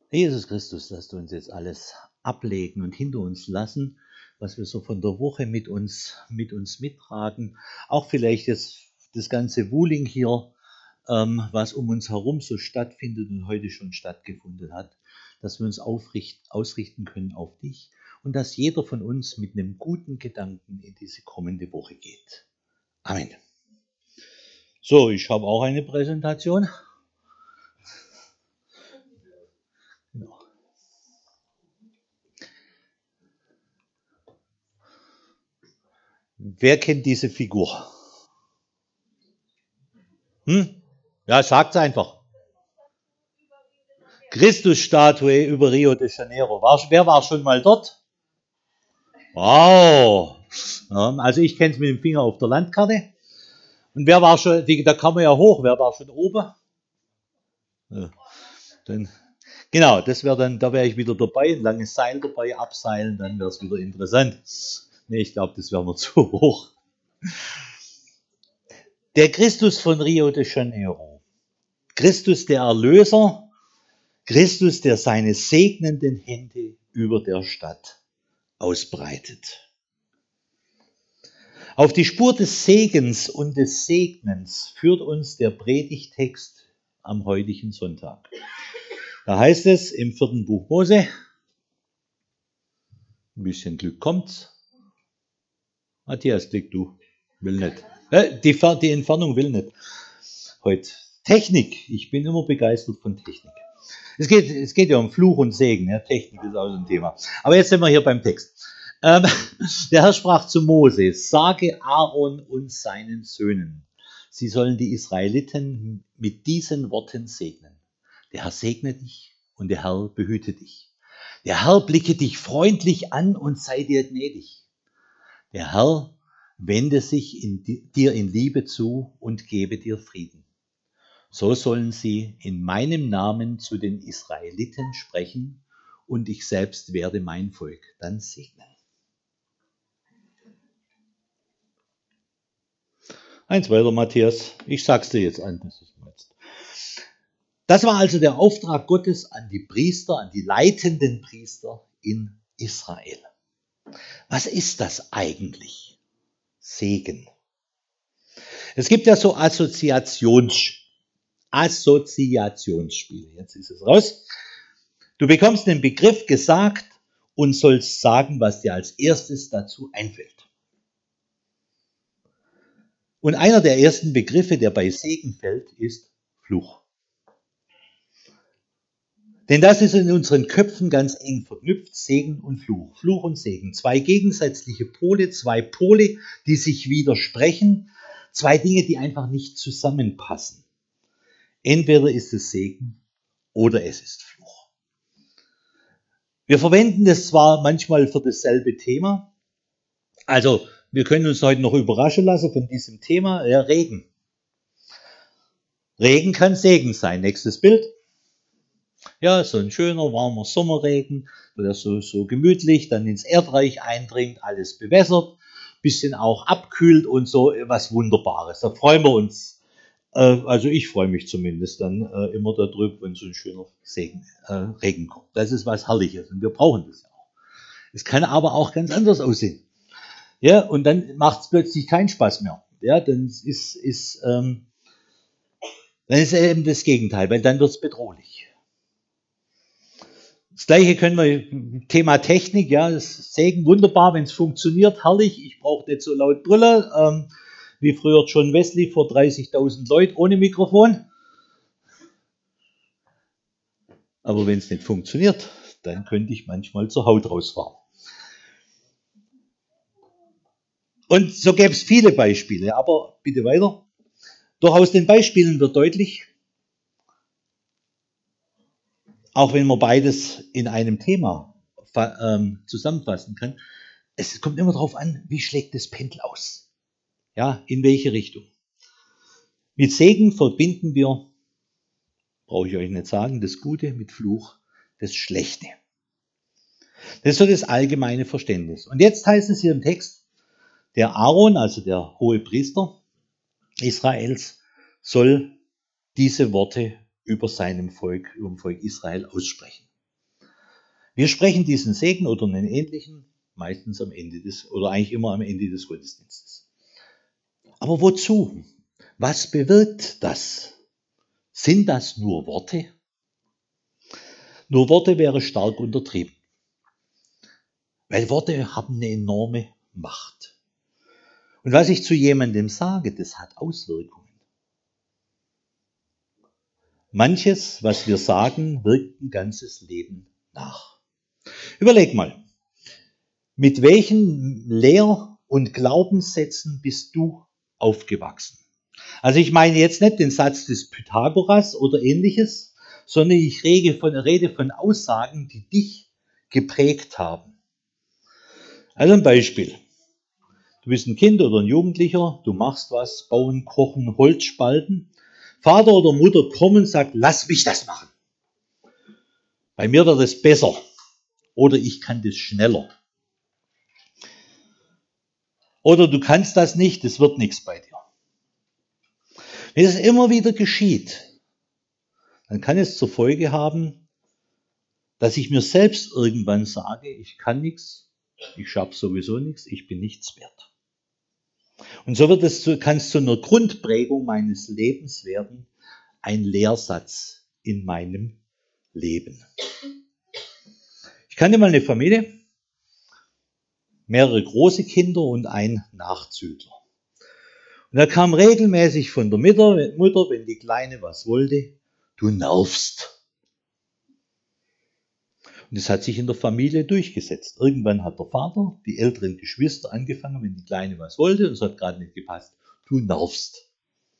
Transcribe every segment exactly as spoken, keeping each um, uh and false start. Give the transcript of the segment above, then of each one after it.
Jesus Christus, lasst uns jetzt alles ablegen und hinter uns lassen, was wir so von der Woche mit uns, mit uns mittragen. Auch vielleicht jetzt das ganze Wuling hier, ähm, was um uns herum so stattfindet und heute schon stattgefunden hat, dass wir uns aufricht, ausrichten können auf dich und dass jeder von uns mit einem guten Gedanken in diese kommende Woche geht. Amen. So, ich habe auch eine Präsentation. Genau. Wer kennt diese Figur? Hm? Ja, sagt's einfach. Christusstatue über Rio de Janeiro. War, wer war schon mal dort? Wow. Ja, also ich kenne es mit dem Finger auf der Landkarte. Und wer war schon, die, da kann man ja hoch, wer war schon oben? Ja, dann, genau, das wäre dann, da wäre ich wieder dabei, ein langes Seil dabei, abseilen, dann wäre es wieder interessant. Nee, ich glaube, das wäre mir zu hoch. Der Christus von Rio de Janeiro. Christus der Erlöser. Christus, der seine segnenden Hände über der Stadt ausbreitet. Auf die Spur des Segens und des Segnens führt uns der Predigtext am heutigen Sonntag. Da heißt es im vierten Buch Mose, ein bisschen Glück kommt's. Matthias, klick du. Will nicht. Äh, die, die Entfernung will nicht. Heute. Technik. Ich bin immer begeistert von Technik. Es geht, es geht ja um Fluch und Segen. Ja, Technik ist auch so ein Thema. Aber jetzt sind wir hier beim Text. Ähm, der Herr sprach zu Mose, sage Aaron und seinen Söhnen, sie sollen die Israeliten mit diesen Worten segnen. Der Herr segne dich und der Herr behüte dich. Der Herr blicke dich freundlich an und sei dir gnädig. Der Herr wende sich in dir in Liebe zu und gebe dir Frieden. So sollen sie in meinem Namen zu den Israeliten sprechen und ich selbst werde mein Volk dann segnen. Eins weiter, Matthias. Ich sag's dir jetzt an. Das ist jetzt. Das war also der Auftrag Gottes an die Priester, an die leitenden Priester in Israel. Was ist das eigentlich? Segen. Es gibt ja so Assoziations, Assoziationsspiele. Jetzt ist es raus. Du bekommst den Begriff gesagt und sollst sagen, was dir als erstes dazu einfällt. Und einer der ersten Begriffe, der bei Segen fällt, ist Fluch. Denn das ist in unseren Köpfen ganz eng verknüpft, Segen und Fluch. Fluch und Segen. Zwei gegensätzliche Pole, zwei Pole, die sich widersprechen, zwei Dinge, die einfach nicht zusammenpassen. Entweder ist es Segen oder es ist Fluch. Wir verwenden das zwar manchmal für dasselbe Thema, also wir können uns heute noch überraschen lassen von diesem Thema, ja, Regen. Regen kann Segen sein. Nächstes Bild. Ja, so ein schöner, warmer Sommerregen, der so, so gemütlich dann ins Erdreich eindringt, alles bewässert, bisschen auch abkühlt und so, was Wunderbares. Da freuen wir uns. Äh, also ich freue mich zumindest dann äh, immer darüber, wenn so ein schöner Segen, äh, Regen kommt. Das ist was Herrliches und wir brauchen das ja auch. Es kann aber auch ganz anders aussehen. Ja, und dann macht es plötzlich keinen Spaß mehr. Ja, dann ist, ist, ähm, dann ist eben das Gegenteil, weil dann wird es bedrohlich. Das Gleiche können wir, Thema Technik, ja, das Segen, wunderbar, wenn es funktioniert, herrlich. Ich brauche nicht so laut Brille, ähm, wie früher John Wesley vor dreißigtausend Leuten ohne Mikrofon. Aber wenn es nicht funktioniert, dann könnte ich manchmal zur Haut rausfahren. Und so gäbe es viele Beispiele, aber bitte weiter. Doch aus den Beispielen wird deutlich, auch wenn man beides in einem Thema ähm, zusammenfassen kann, es kommt immer darauf an, wie schlägt das Pendel aus? Ja, in welche Richtung? Mit Segen verbinden wir, brauche ich euch nicht sagen, das Gute, mit Fluch das Schlechte. Das ist so das allgemeine Verständnis. Und jetzt heißt es hier im Text, der Aaron, also der hohe Priester Israels, soll diese Worte über seinem Volk, über dem Volk Israel aussprechen. Wir sprechen diesen Segen oder einen ähnlichen meistens am Ende des, oder eigentlich immer am Ende des Gottesdienstes. Aber wozu? Was bewirkt das? Sind das nur Worte? Nur Worte wäre stark untertrieben. Weil Worte haben eine enorme Macht. Und was ich zu jemandem sage, das hat Auswirkungen. Manches, was wir sagen, wirkt ein ganzes Leben nach. Überleg mal, mit welchen Lehr- und Glaubenssätzen bist du aufgewachsen? Also ich meine jetzt nicht den Satz des Pythagoras oder ähnliches, sondern ich rede von, rede von Aussagen, die dich geprägt haben. Also ein Beispiel. Du bist ein Kind oder ein Jugendlicher, du machst was, bauen, kochen, Holz spalten. Vater oder Mutter kommen und sagt, lass mich das machen. Bei mir wird es besser. Oder ich kann das schneller. Oder du kannst das nicht, es wird nichts bei dir. Wenn es immer wieder geschieht, dann kann es zur Folge haben, dass ich mir selbst irgendwann sage, ich kann nichts, ich schaffe sowieso nichts, ich bin nichts wert. Und so wird es zu, kann es zu einer Grundprägung meines Lebens werden, ein Lehrsatz in meinem Leben. Ich kannte mal eine Familie, mehrere große Kinder und ein Nachzügler. Und da kam regelmäßig von der Mutter, wenn die Kleine was wollte, du nervst. Und das hat sich in der Familie durchgesetzt. Irgendwann hat der Vater, die älteren Geschwister angefangen, wenn die Kleine was wollte und es hat gerade nicht gepasst, du nervst.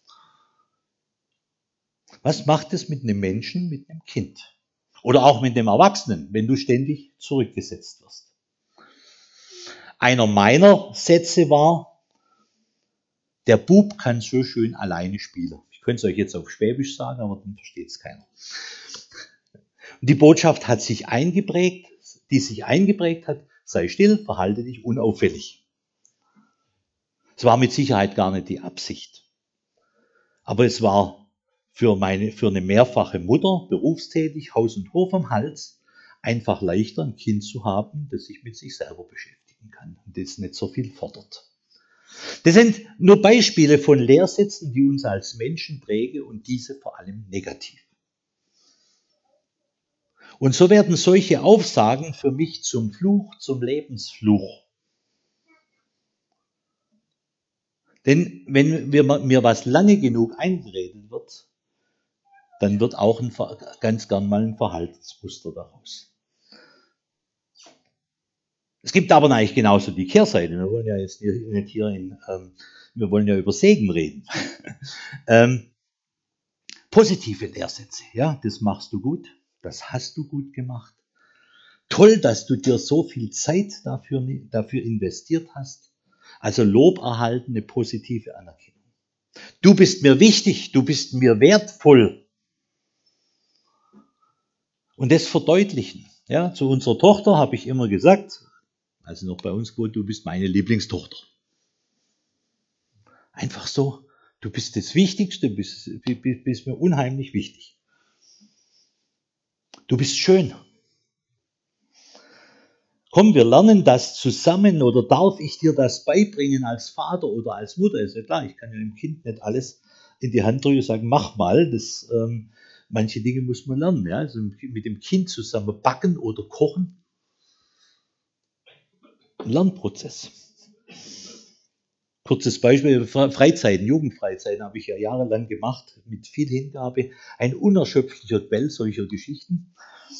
Was macht es mit einem Menschen, mit einem Kind? Oder auch mit einem Erwachsenen, wenn du ständig zurückgesetzt wirst? Einer meiner Sätze war, der Bub kann so schön alleine spielen. Ich könnte es euch jetzt auf Schwäbisch sagen, aber dann versteht es keiner. Und die Botschaft hat sich eingeprägt, die sich eingeprägt hat, sei still, verhalte dich unauffällig. Es war mit Sicherheit gar nicht die Absicht. Aber es war für, meine, für eine mehrfache Mutter, berufstätig, Haus und Hof am Hals, einfach leichter, ein Kind zu haben, das sich mit sich selber beschäftigen kann und das nicht so viel fordert. Das sind nur Beispiele von Lehrsätzen, die uns als Menschen prägen und diese vor allem negativ. Und so werden solche Aufsagen für mich zum Fluch, zum Lebensfluch. Denn wenn mir was lange genug eingeredet wird, dann wird auch ein, ganz gern mal ein Verhaltensmuster daraus. Es gibt aber eigentlich genauso die Kehrseite. Wir wollen ja jetzt nicht hier in, ähm, wir wollen ja über Segen reden. ähm, positive Lehrsätze, ja, das machst du gut, das hast du gut gemacht. Toll, dass du dir so viel Zeit dafür, dafür investiert hast. Also Lob erhalten, eine positive Anerkennung. Du bist mir wichtig, du bist mir wertvoll. Und das verdeutlichen. Ja, zu unserer Tochter habe ich immer gesagt, als sie noch bei uns wohnt, du bist meine Lieblingstochter. Einfach so, du bist das Wichtigste, du bist, bist, bist mir unheimlich wichtig. Du bist schön. Komm, wir lernen das zusammen oder darf ich dir das beibringen als Vater oder als Mutter? Ist ja klar, ich kann ja dem Kind nicht alles in die Hand drücken und sagen, mach mal. Das, ähm, manche Dinge muss man lernen. Ja? Also mit dem Kind zusammen backen oder kochen. Lernprozess. Kurzes Beispiel, Freizeiten, Jugendfreizeiten habe ich ja jahrelang gemacht, mit viel Hingabe. Ein unerschöpflicher Quell solcher Geschichten.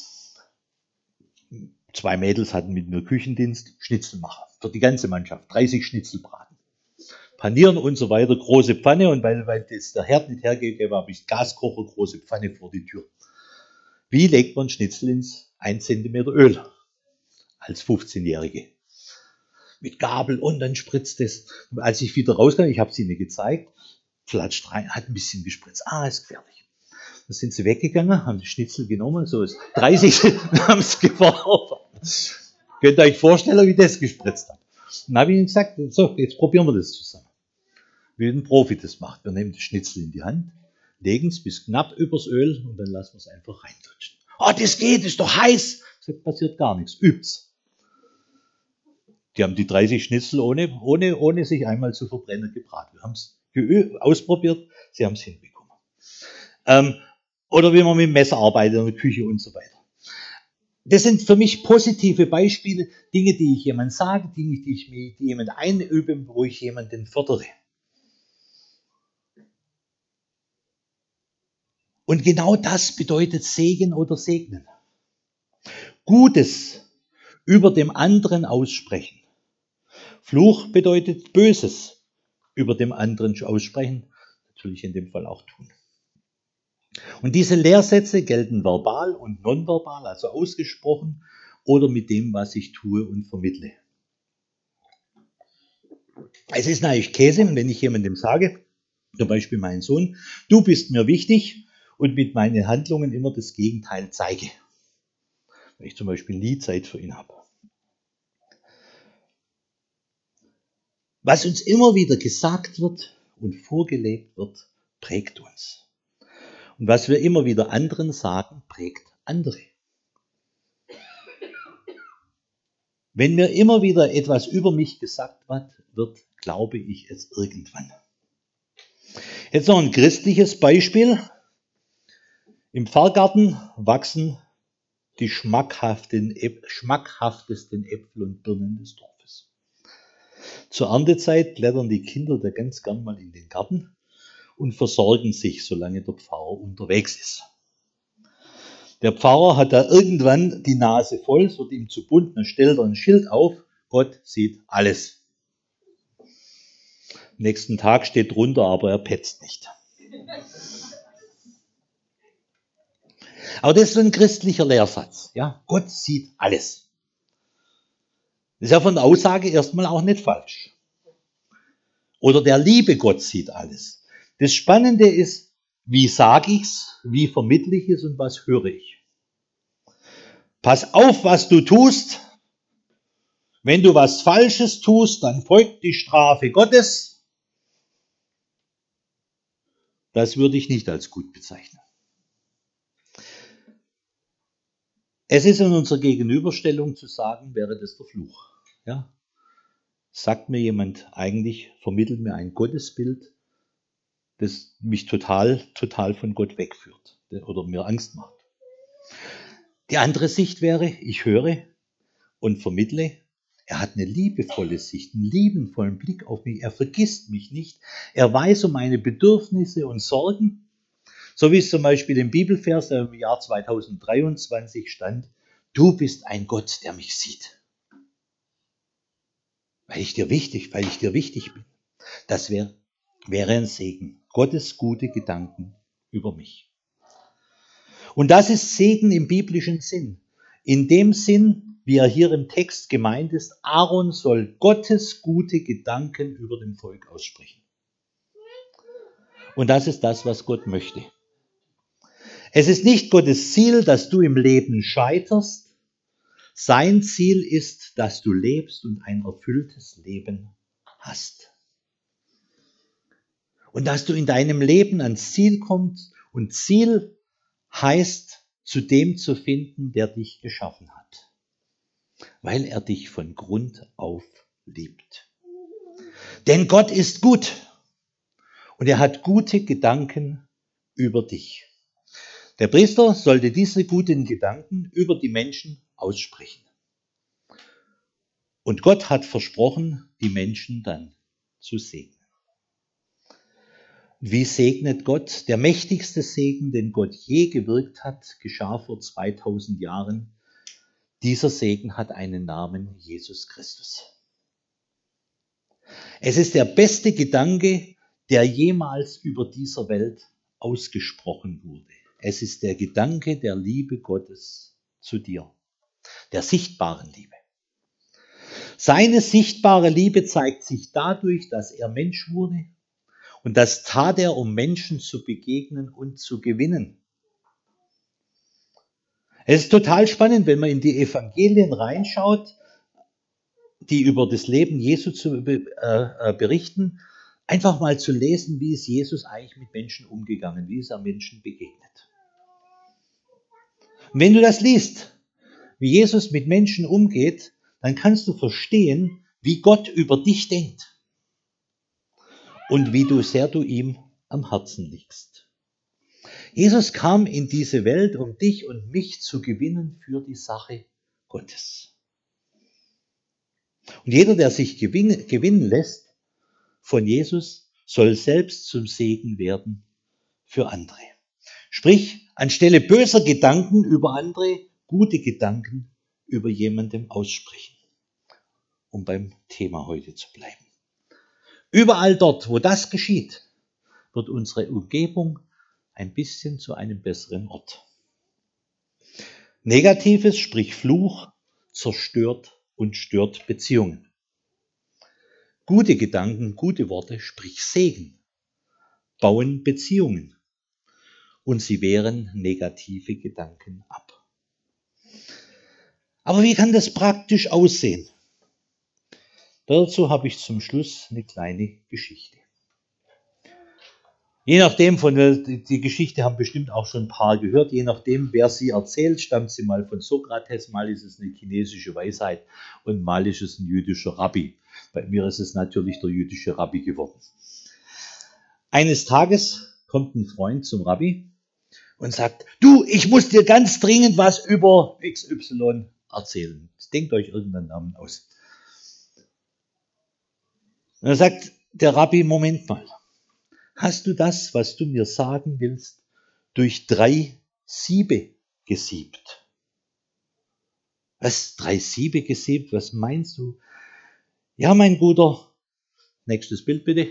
Zwei Mädels hatten mit mir Küchendienst, Schnitzelmacher für die ganze Mannschaft, dreißig Schnitzelbraten. Panieren und so weiter, große Pfanne und weil, weil das der Herd nicht hergegeben habe ich Gaskocher, große Pfanne vor die Tür. Wie legt man Schnitzel ins ein Zentimeter Öl als fünfzehnjährige? Mit Gabel und dann spritzt es. Und als ich wieder rauskam, ich habe es ihnen gezeigt, flatscht rein, hat ein bisschen gespritzt. Ah, ist gefährlich. Dann sind sie weggegangen, haben die Schnitzel genommen, so ist dreißig, haben es geworfen. Könnt ihr euch vorstellen, wie das gespritzt hat. Dann habe ich ihnen gesagt, so, jetzt probieren wir das zusammen. Wie ein Profi das macht. Wir nehmen das Schnitzel in die Hand, legen es bis knapp übers Öl und dann lassen wir es einfach reindrutschen. Oh, das geht, ist doch heiß. gesagt, passiert gar nichts, übt's. Die haben die dreißig Schnitzel ohne, ohne, ohne sich einmal zu verbrennen gebraten. Wir haben es ausprobiert, sie haben es hinbekommen. Ähm, oder wie man mit dem Messer arbeitet in der Küche und so weiter. Das sind für mich positive Beispiele, Dinge, die ich jemandem sage, Dinge, die ich mir, die jemand einübe, wo ich jemanden fördere. Und genau das bedeutet Segen oder Segnen. Gutes über dem anderen aussprechen. Fluch bedeutet Böses über dem anderen aussprechen, natürlich in dem Fall auch tun. Und diese Lehrsätze gelten verbal und nonverbal, also ausgesprochen oder mit dem, was ich tue und vermittle. Es ist natürlich Käse, wenn ich jemandem sage, zum Beispiel meinen Sohn, du bist mir wichtig und mit meinen Handlungen immer das Gegenteil zeige. Wenn ich zum Beispiel nie Zeit für ihn habe. Was uns immer wieder gesagt wird und vorgelebt wird, prägt uns. Und was wir immer wieder anderen sagen, prägt andere. Wenn mir immer wieder etwas über mich gesagt wird, glaube ich es irgendwann. Jetzt noch ein christliches Beispiel. Im Pfarrgarten wachsen die schmackhaften, schmackhaftesten Äpfel und Birnen des Dorfes. Zur Erntezeit klettern die Kinder da ganz gern mal in den Garten und versorgen sich, solange der Pfarrer unterwegs ist. Der Pfarrer hat da irgendwann die Nase voll, es wird ihm zu bunt, dann stellt er ein Schild auf, Gott sieht alles. Am nächsten Tag steht drunter, aber er petzt nicht. Aber das ist ein christlicher Lehrsatz. Ja? Gott sieht alles. Das ist ja von der Aussage erstmal auch nicht falsch. Oder der liebe Gott sieht alles. Das Spannende ist, wie sage ich's, wie vermittle ich es und was höre ich. Pass auf, was du tust. Wenn du was Falsches tust, dann folgt die Strafe Gottes. Das würde ich nicht als gut bezeichnen. Es ist in unserer Gegenüberstellung zu sagen, wäre das der Fluch. Ja? Sagt mir jemand, eigentlich vermittelt mir ein Gottesbild, das mich total, total von Gott wegführt oder mir Angst macht. Die andere Sicht wäre, ich höre und vermittle, er hat eine liebevolle Sicht, einen liebevollen Blick auf mich, er vergisst mich nicht, er weiß um meine Bedürfnisse und Sorgen, so wie es zum Beispiel im Bibelvers im Jahr zweitausenddreiundzwanzig stand, du bist ein Gott, der mich sieht. Weil ich dir wichtig, weil ich dir wichtig bin. Das wäre, wäre ein Segen. Gottes gute Gedanken über mich. Und das ist Segen im biblischen Sinn. In dem Sinn, wie er hier im Text gemeint ist, Aaron soll Gottes gute Gedanken über dem Volk aussprechen. Und das ist das, was Gott möchte. Es ist nicht Gottes Ziel, dass du im Leben scheiterst. Sein Ziel ist, dass du lebst und ein erfülltes Leben hast. Und dass du in deinem Leben ans Ziel kommst. Und Ziel heißt, zu dem zu finden, der dich geschaffen hat. Weil er dich von Grund auf liebt. Denn Gott ist gut. Und er hat gute Gedanken über dich. Der Priester sollte diese guten Gedanken über die Menschen aussprechen. Und Gott hat versprochen, die Menschen dann zu segnen. Wie segnet Gott? Der mächtigste Segen, den Gott je gewirkt hat, geschah vor zweitausend Jahren. Dieser Segen hat einen Namen, Jesus Christus. Es ist der beste Gedanke, der jemals über dieser Welt ausgesprochen wurde. Es ist der Gedanke der Liebe Gottes zu dir, der sichtbaren Liebe. Seine sichtbare Liebe zeigt sich dadurch, dass er Mensch wurde. Und das tat er, um Menschen zu begegnen und zu gewinnen. Es ist total spannend, wenn man in die Evangelien reinschaut, die über das Leben Jesu zu äh, berichten, einfach mal zu lesen, wie ist Jesus eigentlich mit Menschen umgegangen, wie ist er Menschen begegnet. Und wenn du das liest, wie Jesus mit Menschen umgeht, dann kannst du verstehen, wie Gott über dich denkt und wie du sehr du ihm am Herzen liegst. Jesus kam in diese Welt, um dich und mich zu gewinnen für die Sache Gottes. Und jeder, der sich gewinnen, gewinnen lässt von Jesus, soll selbst zum Segen werden für andere. Sprich, anstelle böser Gedanken über andere, gute Gedanken über jemandem aussprechen, um beim Thema heute zu bleiben. Überall dort, wo das geschieht, wird unsere Umgebung ein bisschen zu einem besseren Ort. Negatives, sprich Fluch, zerstört und stört Beziehungen. Gute Gedanken, gute Worte, sprich Segen, bauen Beziehungen und sie wehren negative Gedanken ab. Aber wie kann das praktisch aussehen? Dazu habe ich zum Schluss eine kleine Geschichte. Je nachdem, von der, die Geschichte haben bestimmt auch schon ein paar gehört, je nachdem, wer sie erzählt, stammt sie mal von Sokrates, mal ist es eine chinesische Weisheit und mal ist es ein jüdischer Rabbi. Bei mir ist es natürlich der jüdische Rabbi geworden. Eines Tages kommt ein Freund zum Rabbi und sagt, du, ich muss dir ganz dringend was über X Y erzählen. Denkt euch irgendeinen Namen aus. Und dann sagt der Rabbi, Moment mal, hast du das, was du mir sagen willst, durch drei Siebe gesiebt? Was? Drei Siebe gesiebt? Was meinst du? Ja, mein Guter, nächstes Bild bitte.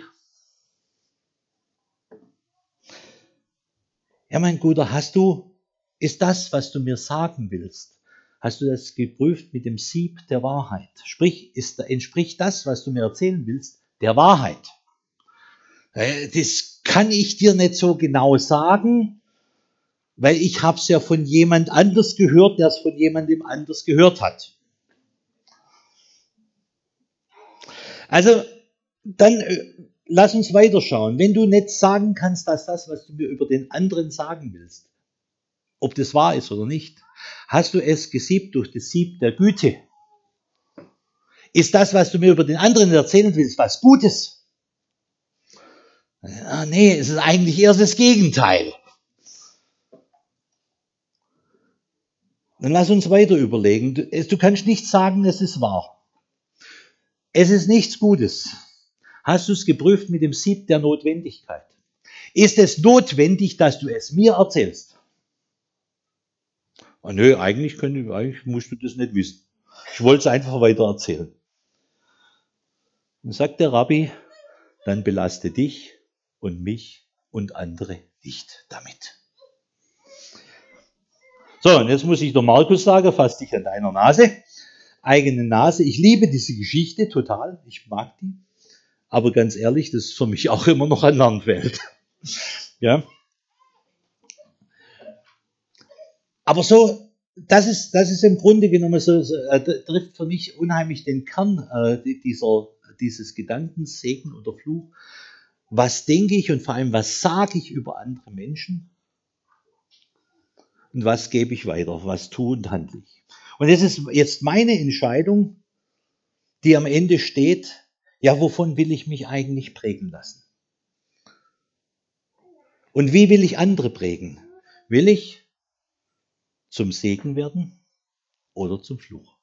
Ja, mein Guter, hast du, ist das, was du mir sagen willst, hast du das geprüft mit dem Sieb der Wahrheit? Sprich, ist, entspricht das, was du mir erzählen willst, der Wahrheit? Das kann ich dir nicht so genau sagen, weil ich habe es ja von jemand anders gehört, der es von jemandem anders gehört hat. Also, dann äh, lass uns weiterschauen. Wenn du nicht sagen kannst, dass das, was du mir über den anderen sagen willst, ob das wahr ist oder nicht, hast du es gesiebt durch das Sieb der Güte? Ist das, was du mir über den anderen erzählen willst, was Gutes? Ah, nee, es ist eigentlich eher das Gegenteil. Dann lass uns weiter überlegen. Du, du kannst nicht sagen, es ist wahr. Es ist nichts Gutes. Hast du es geprüft mit dem Sieb der Notwendigkeit? Ist es notwendig, dass du es mir erzählst? Ah, nö, eigentlich, könnte, eigentlich musst du das nicht wissen. Ich wollte es einfach weiter erzählen. Dann sagt der Rabbi, dann belaste dich und mich und andere nicht damit. So, und jetzt muss ich der Markus sagen, fass dich an deiner Nase. Eigene Nase. Ich liebe diese Geschichte total. Ich mag die. Aber ganz ehrlich, das ist für mich auch immer noch ein Lernfeld. Ja. Aber so, das ist, das ist im Grunde genommen so, so äh, trifft für mich unheimlich den Kern äh, dieser, dieses Gedankens, Segen oder Fluch. Was denke ich und vor allem, was sage ich über andere Menschen? Und was gebe ich weiter? Was tue und handle ich? Und es ist jetzt meine Entscheidung, die am Ende steht, ja, wovon will ich mich eigentlich prägen lassen? Und wie will ich andere prägen? Will ich zum Segen werden oder zum Fluch?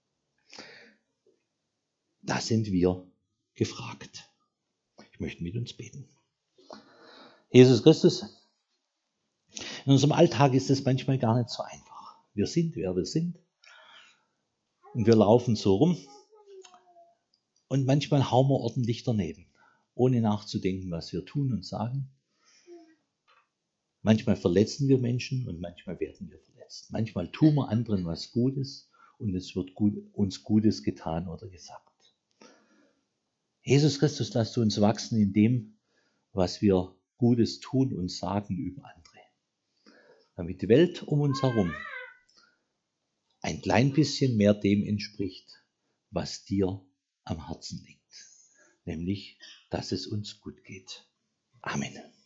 Da sind wir gefragt. Ich möchte mit uns beten. Jesus Christus, in unserem Alltag ist es manchmal gar nicht so einfach. Wir sind, wer wir sind. Und wir laufen so rum. Und manchmal hauen wir ordentlich daneben, ohne nachzudenken, was wir tun und sagen. Manchmal verletzen wir Menschen und manchmal werden wir verletzt. Manchmal tun wir anderen was Gutes und es wird gut, uns Gutes getan oder gesagt. Jesus Christus, lass du uns wachsen in dem, was wir Gutes tun und sagen über andere. Damit die Welt um uns herum ein klein bisschen mehr dem entspricht, was dir am Herzen liegt. Nämlich, dass es uns gut geht. Amen.